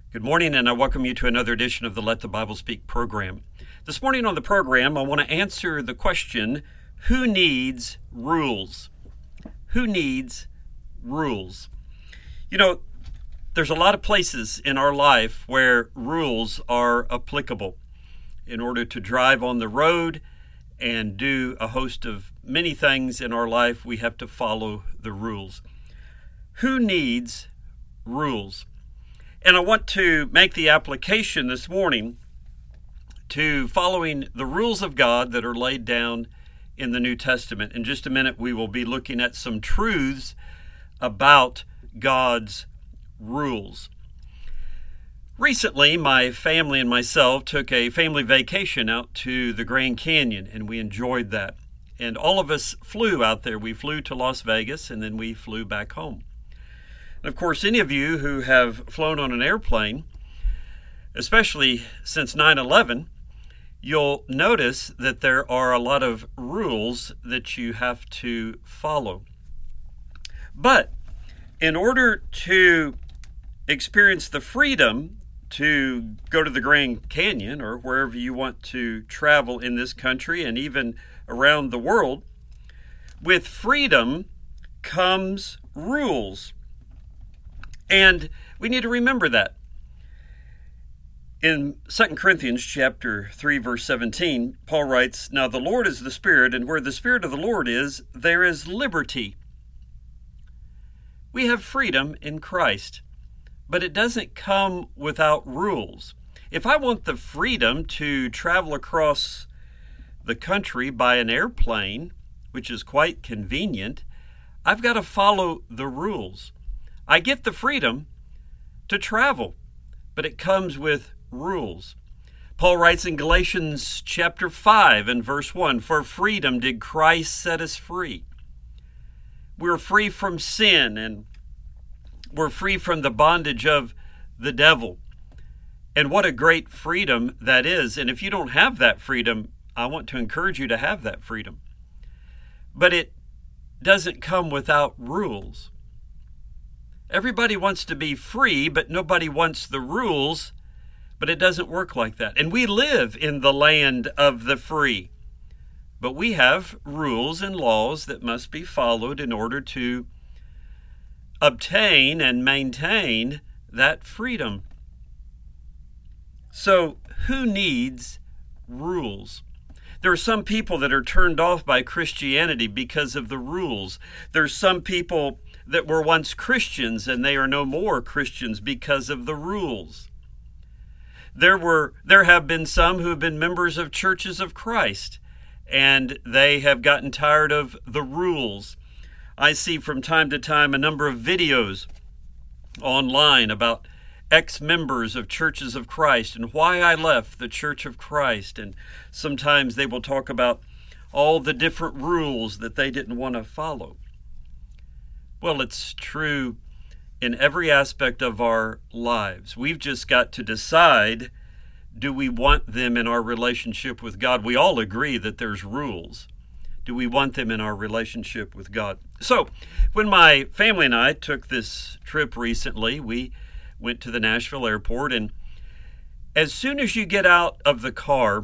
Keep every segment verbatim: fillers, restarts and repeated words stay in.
Good morning, and I welcome you to another edition of the Let the Bible Speak program. This morning on the program, I want to answer the question, who needs rules? Who needs rules? You know, there's a lot of places in our life where rules are applicable. In order to drive on the road and do a host of many things in our life, we have to follow the rules. Who needs rules? And I want to make the application this morning to following the rules of God that are laid down in the New Testament. In just a minute, we will be looking at some truths about God's rules. Recently, my family and myself took a family vacation out to the Grand Canyon, and we enjoyed that. And all of us flew out there. We flew to Las Vegas, and then we flew back home. Of course, any of you who have flown on an airplane, especially since nine eleven, you'll notice that there are a lot of rules that you have to follow. But in order to experience the freedom to go to the Grand Canyon or wherever you want to travel in this country and even around the world, with freedom comes rules. And we need to remember that. In Second Corinthians chapter three, verse seventeen, Paul writes, "Now the Lord is the Spirit, and where the Spirit of the Lord is, there is liberty." We have freedom in Christ, but it doesn't come without rules. If I want the freedom to travel across the country by an airplane, which is quite convenient, I've got to follow the rules. I get the freedom to travel, but it comes with rules. Paul writes in Galatians chapter five and verse one, "For freedom did Christ set us free." We're free from sin, and we're free from the bondage of the devil. And what a great freedom that is. And if you don't have that freedom, I want to encourage you to have that freedom. But it doesn't come without rules. Everybody wants to be free, but nobody wants the rules, but it doesn't work like that. And we live in the land of the free, but we have rules and laws that must be followed in order to obtain and maintain that freedom. So, who needs rules? There are some people that are turned off by Christianity because of the rules. There's some people that were once Christians and they are no more Christians because of the rules. There were, there have been some who have been members of churches of Christ, and they have gotten tired of the rules. I see from time to time a number of videos online about ex-members of churches of Christ and why I left the Church of Christ. And sometimes they will talk about all the different rules that they didn't want to follow. Well, it's true in every aspect of our lives. We've just got to decide, do we want them in our relationship with God? We all agree that there's rules. Do we want them in our relationship with God? So, when my family and I took this trip recently, we went to the Nashville airport, and as soon as you get out of the car,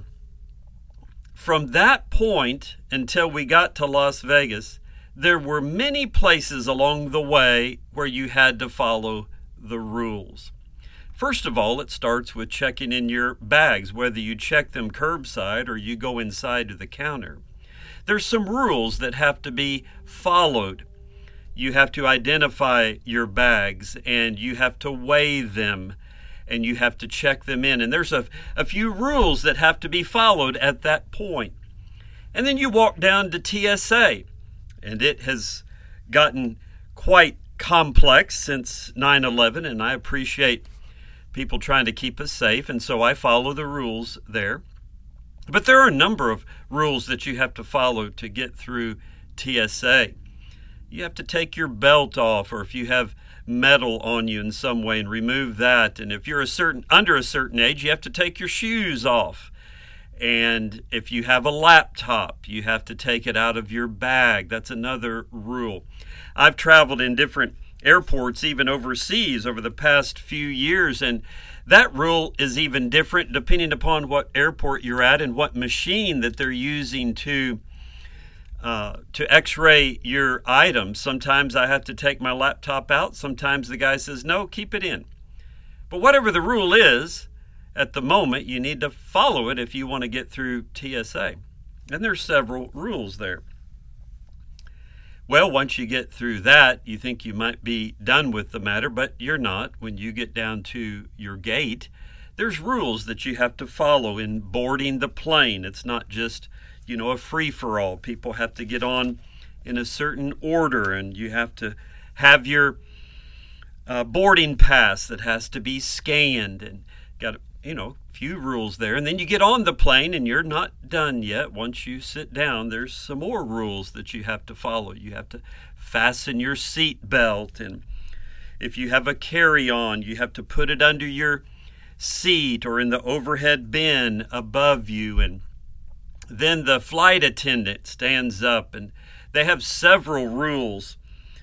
from that point until we got to Las Vegas, there were many places along the way where you had to follow the rules. First of all, it starts with checking in your bags, whether you check them curbside or you go inside to the counter. There's some rules that have to be followed. You have to identify your bags, and you have to weigh them, and you have to check them in. And there's a, a few rules that have to be followed at that point. And then you walk down to T S A. And it has gotten quite complex since nine eleven, and I appreciate people trying to keep us safe, and so I follow the rules there. But there are a number of rules that you have to follow to get through T S A. You have to take your belt off, or if you have metal on you in some way, and remove that. And if you're a certain under a certain age, you have to take your shoes off. And if you have a laptop, you have to take it out of your bag. That's another rule. I've traveled in different airports, even overseas, over the past few years. And that rule is even different depending upon what airport you're at and what machine that they're using to uh, to x-ray your items. Sometimes I have to take my laptop out. Sometimes the guy says, no, keep it in. But whatever the rule is, at the moment, you need to follow it if you want to get through T S A. And there's several rules there. Well, once you get through that, you think you might be done with the matter, but you're not. When you get down to your gate, there's rules that you have to follow in boarding the plane. It's not just, you know, a free-for-all. People have to get on in a certain order, and you have to have your uh, boarding pass that has to be scanned, and got, you know, few rules there. And then you get on the plane and you're not done yet. Once you sit down, there's some more rules that you have to follow. You have to fasten your seat belt, and if you have a carry-on, you have to put it under your seat or in the overhead bin above you. And then the flight attendant stands up, and they have several rules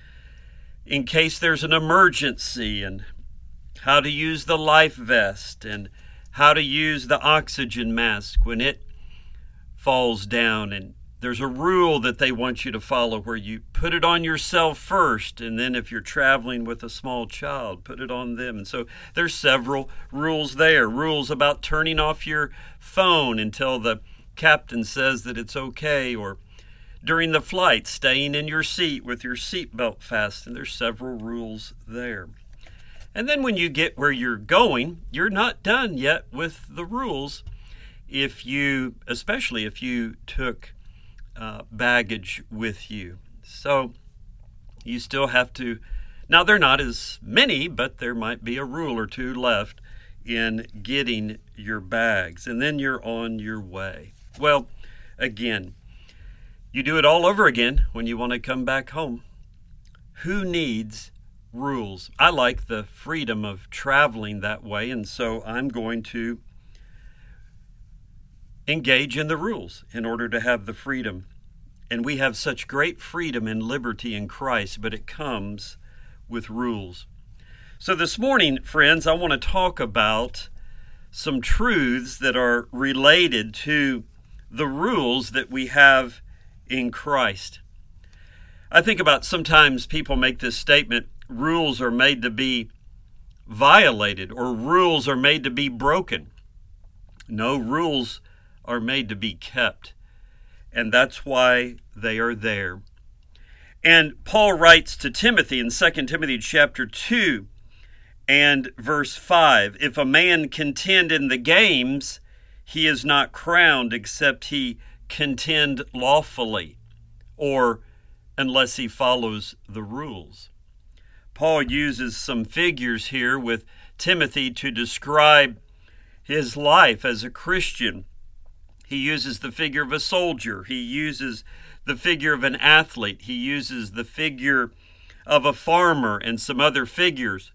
in case there's an emergency, and how to use the life vest, and how to use the oxygen mask when it falls down. And there's a rule that they want you to follow where you put it on yourself first, and then if you're traveling with a small child, put it on them. And so there's several rules there. Rules about turning off your phone until the captain says that it's okay, or during the flight, staying in your seat with your seatbelt fastened. There's several rules there. And then when you get where you're going, you're not done yet with the rules. If you, especially if you took uh, baggage with you. So you still have to, now they're not as many, but there might be a rule or two left in getting your bags. And then you're on your way. Well, again, you do it all over again when you want to come back home. Who needs rules? I like the freedom of traveling that way, and so I'm going to engage in the rules in order to have the freedom. And we have such great freedom and liberty in Christ, but it comes with rules. So this morning, friends, I want to talk about some truths that are related to the rules that we have in Christ. I think about sometimes people make this statement, rules are made to be violated, or rules are made to be broken. No, rules are made to be kept, and that's why they are there. And Paul writes to Timothy in Second Timothy chapter two and verse five, if a man contend in the games, he is not crowned except he contend lawfully, or unless he follows the rules. Paul uses some figures here with Timothy to describe his life as a Christian. He uses the figure of a soldier. He uses the figure of an athlete. He uses the figure of a farmer and some other figures.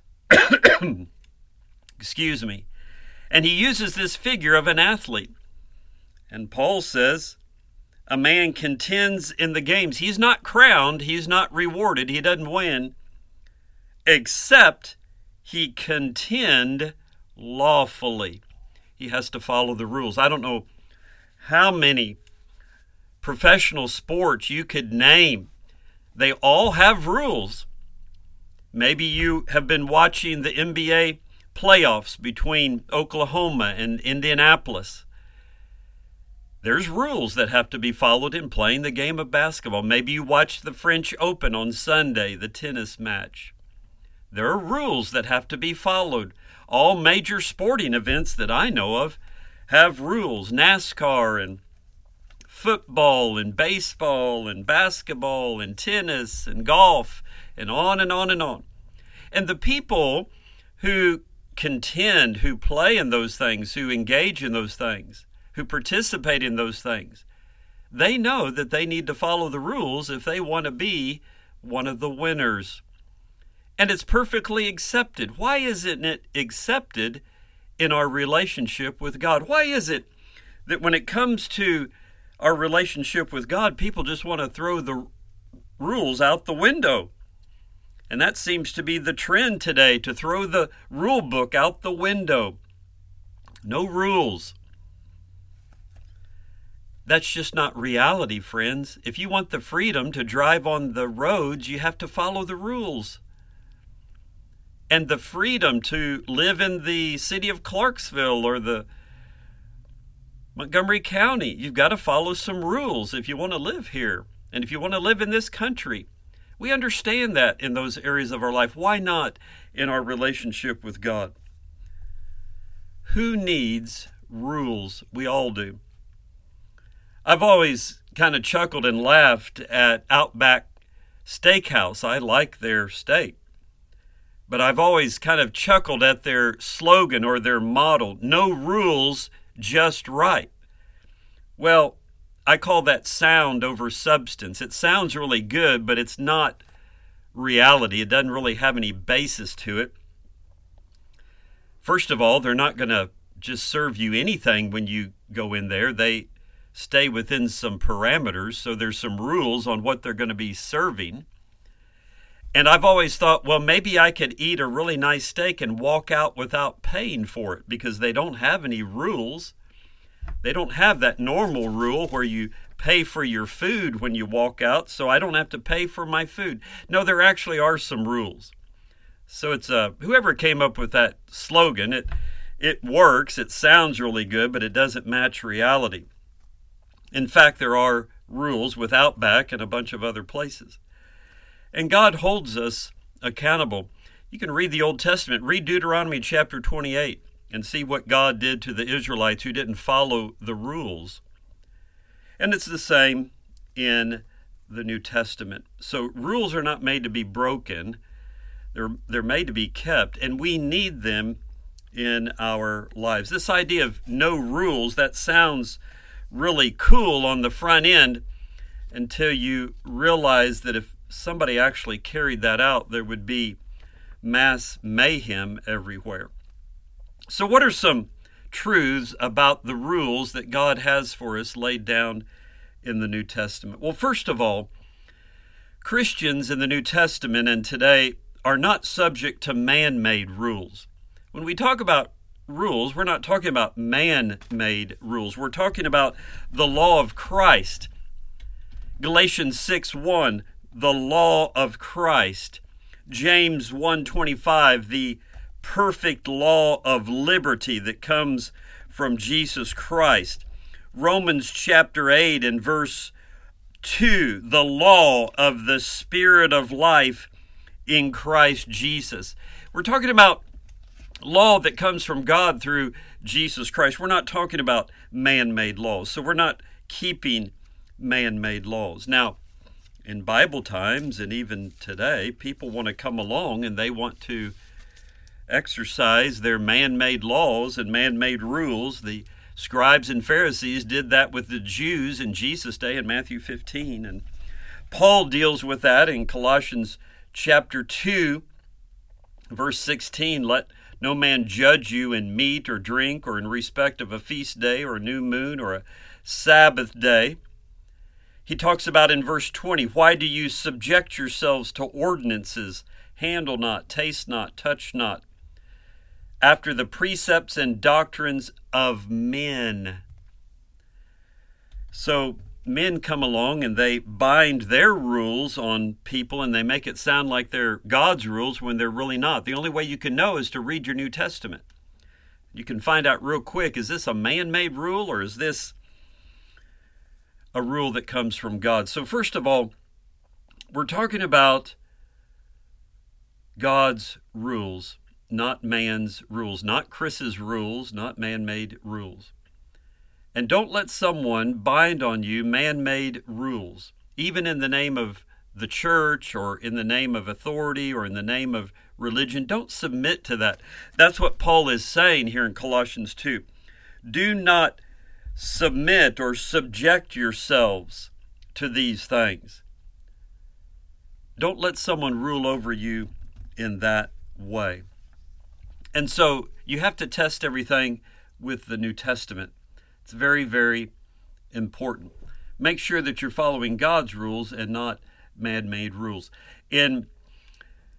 Excuse me. And he uses this figure of an athlete. And Paul says, a man contends in the games. He's not crowned. He's not rewarded. He doesn't win, except he contend lawfully. He has to follow the rules. I don't know how many professional sports you could name. They all have rules. Maybe you have been watching the N B A playoffs between Oklahoma and Indianapolis. There's rules that have to be followed in playing the game of basketball. Maybe you watched the French Open on Sunday, the tennis match. There are rules that have to be followed. All major sporting events that I know of have rules. NASCAR and football and baseball and basketball and tennis and golf and on and on and on. And the people who contend, who play in those things, who engage in those things, who participate in those things, they know that they need to follow the rules if they want to be one of the winners. And it's perfectly accepted. Why isn't it accepted in our relationship with God? Why is it that when it comes to our relationship with God, people just want to throw the rules out the window? And that seems to be the trend today, to throw the rule book out the window. No rules. That's just not reality, friends. If you want the freedom to drive on the roads, you have to follow the rules. And the freedom to live in the city of Clarksville or the Montgomery County, you've got to follow some rules if you want to live here. And if you want to live in this country, we understand that in those areas of our life. Why not in our relationship with God? Who needs rules? We all do. I've always kind of chuckled and laughed at Outback Steakhouse. I like their steak. But I've always kind of chuckled at their slogan or their motto, no rules, just right. Well, I call that sound over substance. It sounds really good, but it's not reality. It doesn't really have any basis to it. First of all, they're not going to just serve you anything when you go in there. They stay within some parameters, so there's some rules on what they're going to be serving. And I've always thought, well, maybe I could eat a really nice steak and walk out without paying for it, because they don't have any rules. They don't have that normal rule where you pay for your food when you walk out, so I don't have to pay for my food. No, there actually are some rules. So it's uh, whoever came up with that slogan, it it works, it sounds really good, but it doesn't match reality. In fact, there are rules with Outback and a bunch of other places. And God holds us accountable. You can read the Old Testament, read Deuteronomy chapter twenty-eight, and see what God did to the Israelites who didn't follow the rules. And it's the same in the New Testament. So rules are not made to be broken. They're, they're made to be kept, and we need them in our lives. This idea of no rules, that sounds really cool on the front end until you realize that if somebody actually carried that out, there would be mass mayhem everywhere. So what are some truths about the rules that God has for us laid down in the New Testament? Well, first of all, Christians in the New Testament and today are not subject to man-made rules. When we talk about rules, we're not talking about man-made rules. We're talking about the law of Christ. Galatians six one, the law of Christ. James one twenty-five, the perfect law of liberty that comes from Jesus Christ. Romans chapter eight and verse two, the law of the Spirit of life in Christ Jesus. We're talking about law that comes from God through Jesus Christ. We're not talking about man-made laws. So we're not keeping man-made laws. Now, in Bible times and even today, people want to come along and they want to exercise their man-made laws and man-made rules. The scribes and Pharisees did that with the Jews in Jesus' day in Matthew fifteen. And Paul deals with that in Colossians chapter two, verse sixteen. Let no man judge you in meat or drink or in respect of a feast day or a new moon or a Sabbath day. He talks about in verse twenty, why do you subject yourselves to ordinances? Handle not, taste not, touch not, after the precepts and doctrines of men. So men come along and they bind their rules on people and they make it sound like they're God's rules when they're really not. The only way you can know is to read your New Testament. You can find out real quick, is this a man-made rule or is this a rule that comes from God? So first of all, we're talking about God's rules, not man's rules, not Chris's rules, not man-made rules. And don't let someone bind on you man-made rules, even in the name of the church or in the name of authority or in the name of religion. Don't submit to that. That's what Paul is saying here in Colossians two. Do not submit or subject yourselves to these things. Don't let someone rule over you in that way. And so you have to test everything with the New Testament. It's very, very important. Make sure that you're following God's rules and not man-made rules. In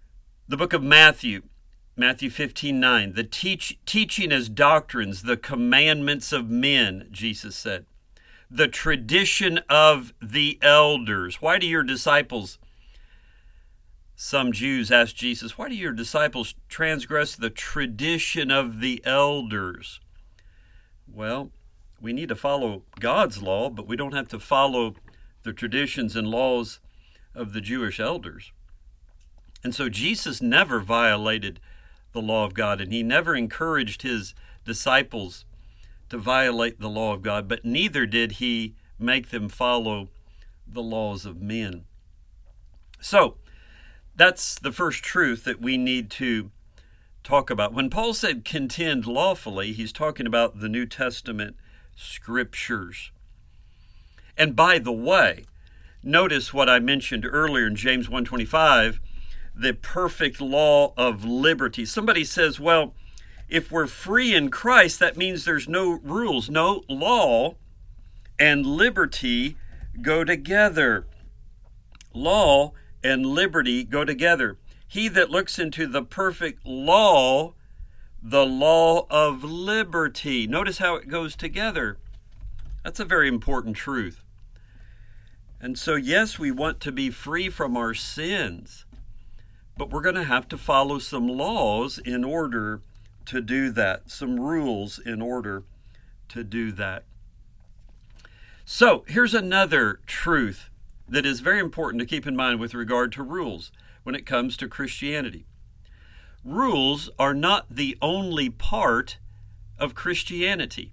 The book of Matthew, Matthew fifteen nine, the teach, teaching as doctrines, the commandments of men, Jesus said. The tradition of the elders. Why do your disciples, some Jews asked Jesus, why do your disciples transgress the tradition of the elders? Well, we need to follow God's law, but we don't have to follow the traditions and laws of the Jewish elders. And so Jesus never violated the law of God, and he never encouraged his disciples to violate the law of God, but neither did he make them follow the laws of men. So, that's the first truth that we need to talk about. When Paul said contend lawfully, he's talking about the New Testament scriptures. And by the way, notice what I mentioned earlier in James one twenty-five, the perfect law of liberty. Somebody says, well, if we're free in Christ, that means there's no rules. No, law and liberty go together. Law and liberty go together. He that looks into the perfect law, the law of liberty. Notice how it goes together. That's a very important truth. And so, yes, we want to be free from our sins, but we're going to have to follow some laws in order to do that, some rules in order to do that. So, here's another truth that is very important to keep in mind with regard to rules when it comes to Christianity. Rules are not the only part of Christianity.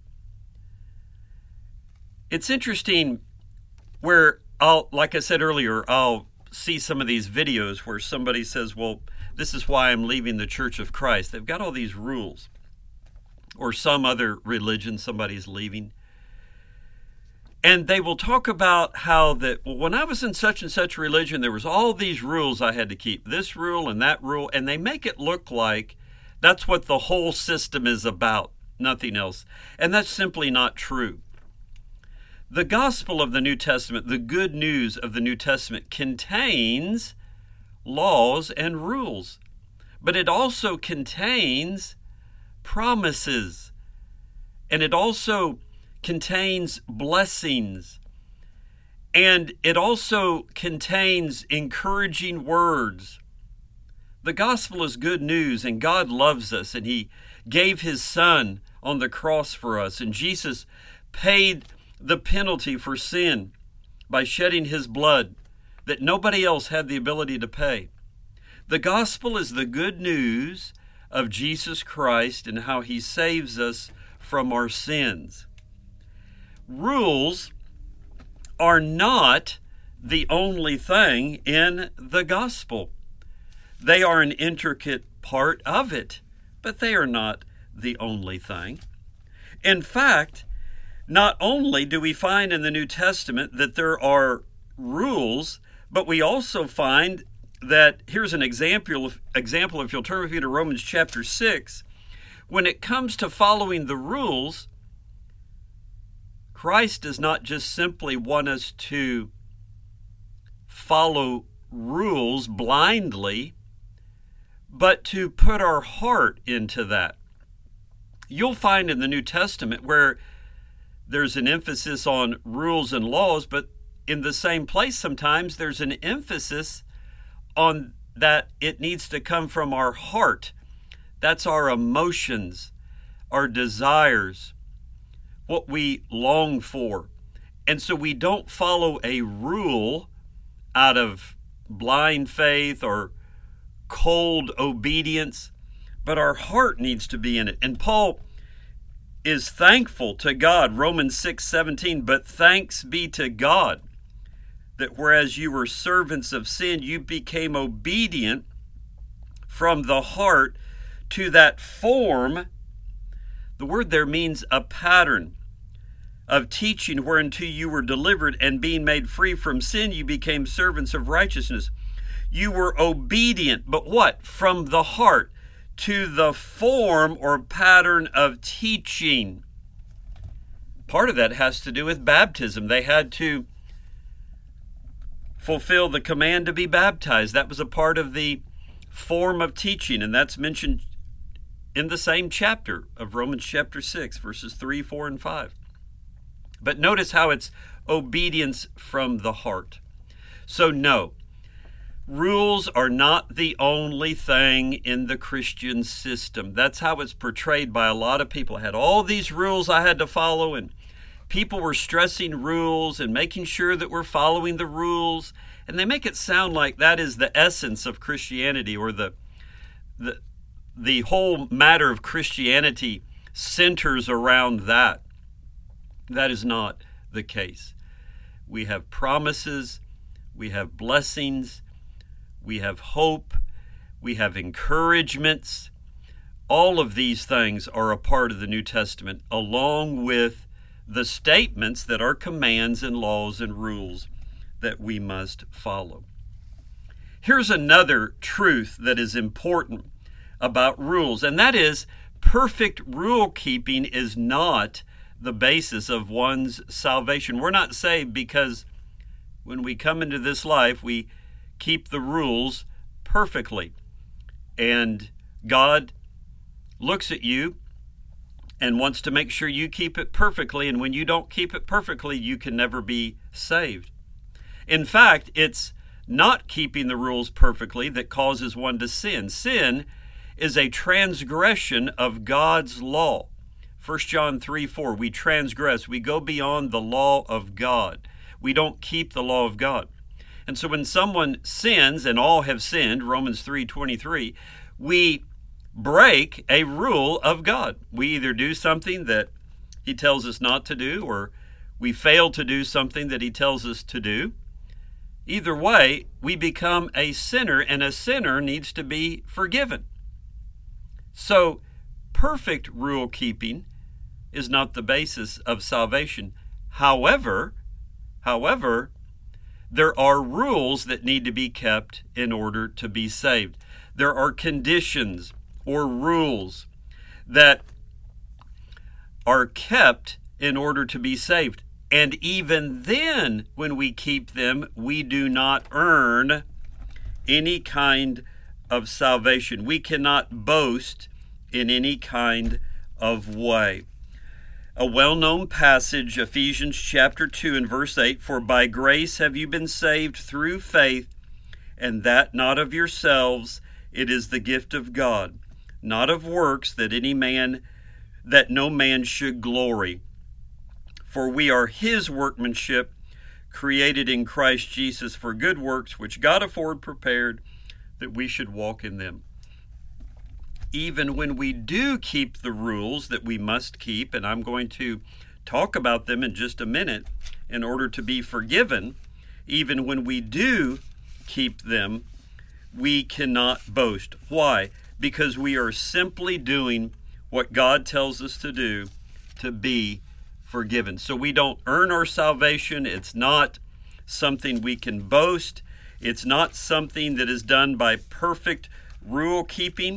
It's interesting where I'll, like I said earlier, I'll see some of these videos where somebody says, well, this is why I'm leaving the Church of Christ. They've got all these rules. Or some other religion somebody's leaving. And they will talk about how that, well, when I was in such and such religion, there was all these rules I had to keep, this rule and that rule, and they make it look like that's what the whole system is about, nothing else. And that's simply not true. The gospel of the New Testament, the good news of the New Testament, contains laws and rules, but it also contains promises, and it also contains blessings, and it also contains encouraging words. The gospel is good news, and God loves us, and he gave his son on the cross for us, and Jesus paid the penalty for sin by shedding his blood that nobody else had the ability to pay. The gospel is the good news of Jesus Christ and how he saves us from our sins. Rules are not the only thing in the gospel. They are an intricate part of it, but they are not the only thing. In fact, not only do we find in the New Testament that there are rules, but we also find that, here's an example, example if you'll turn with me to Romans chapter six, when it comes to following the rules, Christ does not just simply want us to follow rules blindly, but to put our heart into that. You'll find in the New Testament where there's an emphasis on rules and laws, but in the same place sometimes there's an emphasis on that it needs to come from our heart. That's our emotions, our desires, what we long for. And so we don't follow a rule out of blind faith or cold obedience, but our heart needs to be in it. And Paul is thankful to God, Romans six seventeen, but thanks be to God that whereas you were servants of sin, you became obedient from the heart to that form. The word there means a pattern of teaching whereunto you were delivered, and being made free from sin, you became servants of righteousness. You were obedient, but what? From the heart to the form or pattern of teaching. Part of that has to do with baptism. They had to fulfill the command to be baptized. That was a part of the form of teaching, and that's mentioned in the same chapter of Romans chapter six, verses three, four, and five. But notice how it's obedience from the heart. So no, rules are not the only thing in the Christian system. That's how it's portrayed by a lot of people. I had all these rules I had to follow, and people were stressing rules and making sure that we're following the rules. And they make it sound like that is the essence of Christianity, or the the the whole matter of Christianity centers around that. That is not the case. We have promises, we have blessings, we have hope, we have encouragements. All of these things are a part of the New Testament, along with the statements that are commands and laws and rules that we must follow. Here's another truth that is important about rules, and that is perfect rule keeping is not the basis of one's salvation. We're not saved because when we come into this life, we keep the rules perfectly. And God looks at you and wants to make sure you keep it perfectly, and when you don't keep it perfectly, you can never be saved. In fact, it's not keeping the rules perfectly that causes one to sin. Sin is a transgression of God's law. First John three, four, we transgress, we go beyond the law of God. We don't keep the law of God. And so when someone sins, and all have sinned, Romans three, twenty-three, we break a rule of God. We either do something that He tells us not to do, or we fail to do something that He tells us to do. Either way, we become a sinner, and a sinner needs to be forgiven. So, perfect rule keeping is not the basis of salvation. However, however, there are rules that need to be kept in order to be saved. There are conditions or rules that are kept in order to be saved. And even then, when we keep them, we do not earn any kind of salvation. We cannot boast in any kind of way. A well-known passage, Ephesians chapter two and verse eight, "For by grace have you been saved through faith, and that not of yourselves, it is the gift of God, not of works, that any man, that no man should glory. For we are His workmanship, created in Christ Jesus for good works, which God afore prepared that we should walk in them." Even when we do keep the rules that we must keep, and I'm going to talk about them in just a minute, in order to be forgiven, even when we do keep them, we cannot boast. Why? Because we are simply doing what God tells us to do to be forgiven. So we don't earn our salvation. It's not something we can boast. It's not something that is done by perfect rule keeping.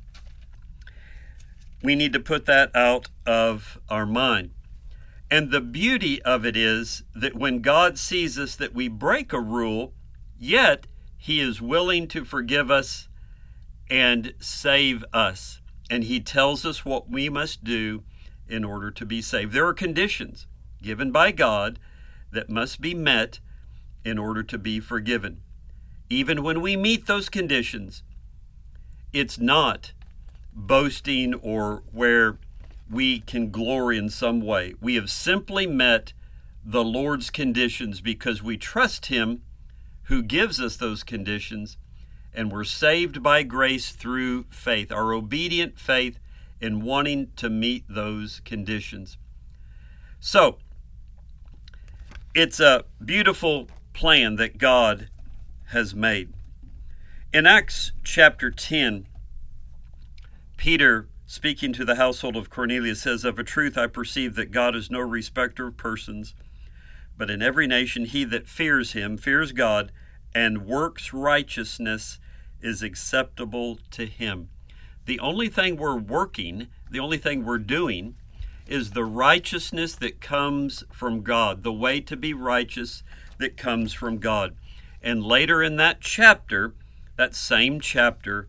We need to put that out of our mind. And the beauty of it is that when God sees us that we break a rule, yet He is willing to forgive us and save us. And He tells us what we must do in order to be saved. There are conditions given by God that must be met in order to be forgiven. Even when we meet those conditions, it's not boasting or where we can glory in some way. We have simply met the Lord's conditions because we trust Him who gives us those conditions, and we're saved by grace through faith, our obedient faith in wanting to meet those conditions. So, it's a beautiful plan that God has made. In Acts chapter ten, Peter, speaking to the household of Cornelius, says, "Of a truth I perceive that God is no respecter of persons, but in every nation he that fears Him fears God, and works righteousness is acceptable to Him." The only thing we're working, the only thing we're doing, is the righteousness that comes from God, the way to be righteous that comes from God. And later in that chapter, that same chapter,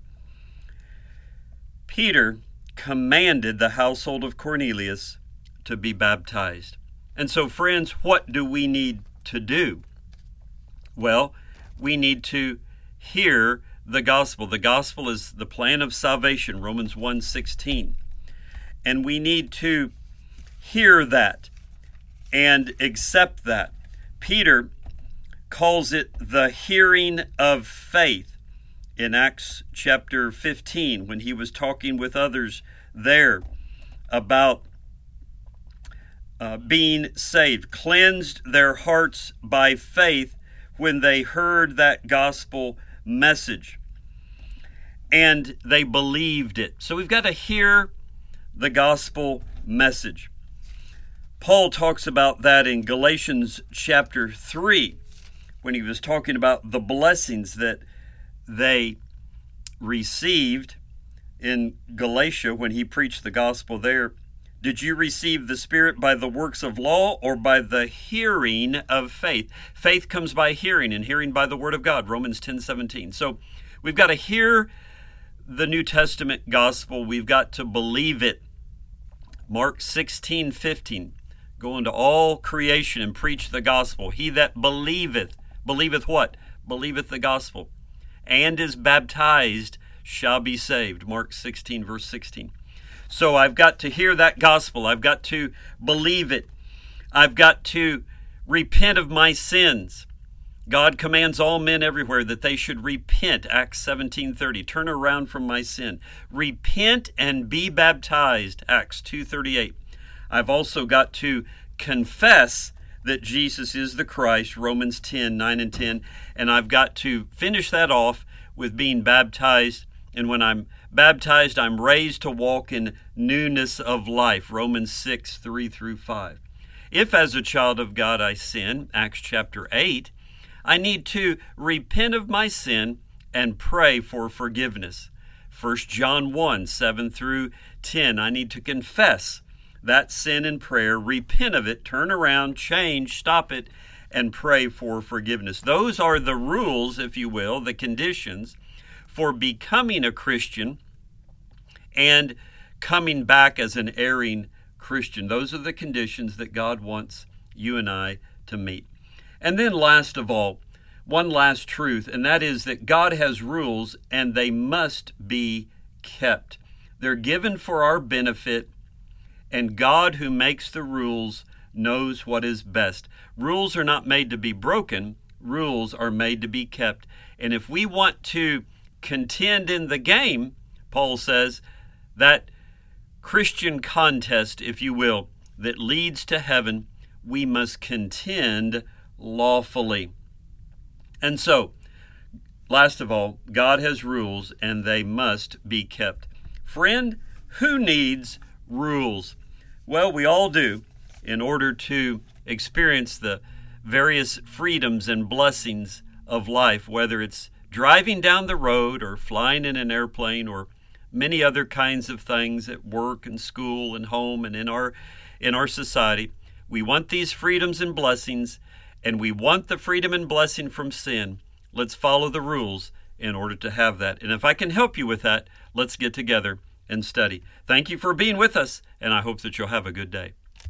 Peter commanded the household of Cornelius to be baptized. And so, friends, what do we need to do? Well, we need to hear the gospel. The gospel is the plan of salvation, Romans one sixteen. And we need to hear that and accept that. Peter calls it the hearing of faith in Acts chapter fifteen, when he was talking with others there about uh, being saved, cleansed their hearts by faith when they heard that gospel message and they believed it. So we've got to hear the gospel message. Paul talks about that in Galatians chapter three, when he was talking about the blessings that they received in Galatia when he preached the gospel there. Did you receive the Spirit by the works of law or by the hearing of faith? Faith comes by hearing, and hearing by the word of God, Romans ten seventeen. So we've got to hear the New Testament gospel. We've got to believe it. Mark sixteen fifteen. Go into all creation and preach the gospel. He that believeth, believeth what? Believeth the gospel, and is baptized shall be saved. Mark sixteen, verse sixteen. So I've got to hear that gospel. I've got to believe it. I've got to repent of my sins. God commands all men everywhere that they should repent, Acts seventeen thirty. Turn around from my sin. Repent and be baptized, Acts two thirty-eight. I've also got to confess that Jesus is the Christ, Romans ten, nine and ten. And I've got to finish that off with being baptized. And when I'm baptized, I'm raised to walk in newness of life, Romans six, three through five. If as a child of God I sin, Acts chapter eight, I need to repent of my sin and pray for forgiveness. First John one, seven through ten, I need to confess that sin in prayer, repent of it, turn around, change, stop it, and pray for forgiveness. Those are the rules, if you will, the conditions for becoming a Christian and coming back as an erring Christian. Those are the conditions that God wants you and I to meet. And then last of all, one last truth, and that is that God has rules and they must be kept. They're given for our benefit, and God who makes the rules knows what is best. Rules are not made to be broken. Rules are made to be kept. And if we want to contend in the game, Paul says, that Christian contest, if you will, that leads to heaven, we must contend lawfully. And so, last of all, God has rules and they must be kept. Friend, who needs rules? Well, we all do, in order to experience the various freedoms and blessings of life, whether it's driving down the road or flying in an airplane or many other kinds of things at work and school and home and in our in our society. We want these freedoms and blessings, and we want the freedom and blessing from sin. Let's follow the rules in order to have that. And if I can help you with that, let's get together and study. Thank you for being with us, and I hope that you'll have a good day.